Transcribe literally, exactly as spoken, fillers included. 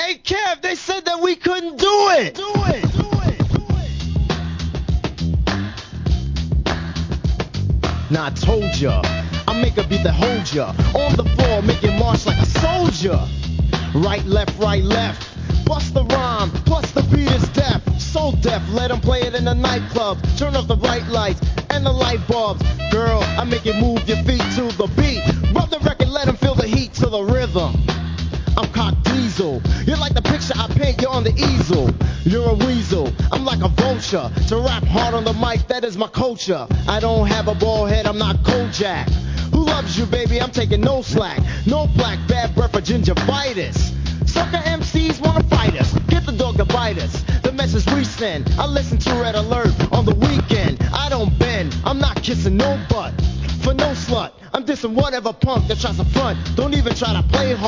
Hey Kev, they said that we couldn't do it. Do it. Do it. Do it. Nah, I told ya. I make a beat that hold ya. On the floor, make it march like a soldier. Right, left, right, left. Bust the rhyme, plus the beat is deaf. So deaf, let 'em play it in the nightclub. Turn off the bright lights and the light bulbs. Girl, I make it move your feet to the beat. Rub the record, let 'em feel the heat to the rhythm. I'm cock diesel. You're like the picture I paint, you're on the easel. You're a weasel, I'm like a vulture. To rap hard on the mic, that is my culture. I don't have a bald head, I'm not Kojak. Who loves you, baby? I'm taking no slack. No black, bad breath or gingivitis. Sucker M Cs wanna fight us. Get the dog to bite us. The message we send, I listen to Red Alert on the weekend. I don't bend, I'm not kissing no butt. For no slut, I'm dissing whatever punk that tries to front. Don't even try to play hard.